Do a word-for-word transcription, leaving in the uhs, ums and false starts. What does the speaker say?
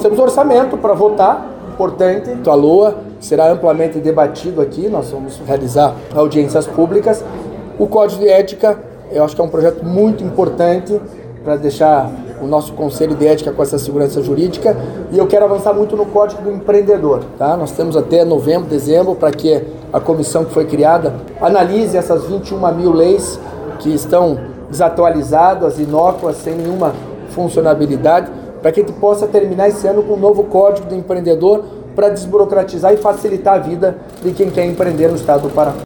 temos orçamento para votar, importante. A L O A será amplamente debatido aqui, nós vamos realizar audiências públicas. O Código de Ética, eu acho que é um projeto muito importante para deixar o nosso Conselho de Ética com essa segurança jurídica, e eu quero avançar muito no Código do Empreendedor. Tá? Nós temos até novembro, dezembro, para que a comissão que foi criada analise essas vinte e uma mil leis que estão desatualizadas, inócuas, sem nenhuma funcionabilidade, para que a gente possa terminar esse ano com um novo Código do Empreendedor para desburocratizar e facilitar a vida de quem quer empreender no estado do Paraná.